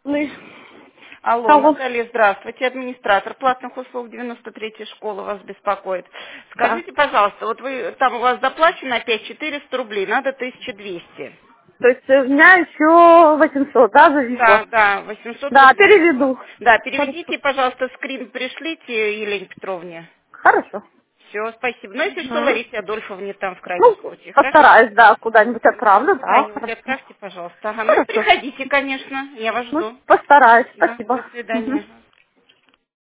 Ну, Алло, алло, Наталья, здравствуйте. Администратор платных услуг 93-й школы вас беспокоит. да. Скажите, пожалуйста, вот вы там у вас доплачено опять 400 рублей, надо 1200. То есть у меня еще 800, да, зависло? Да, да, 800 Да, рублей у вас. переведу. Да, Хорошо. переведите, пожалуйста, скрин пришлите Елене Петровне. Хорошо. Все, спасибо. Ну, если что, Мгм. Ларисе Адольфовне там в крайнем Ну, случае, хорошо? постараюсь, да, куда-нибудь отправлю, да, Куда-нибудь хорошо. отправьте, пожалуйста. Ага, ну и Хорошо. приходите, конечно, я вас Ну, жду. постараюсь, Да, спасибо. до Мгм. свидания.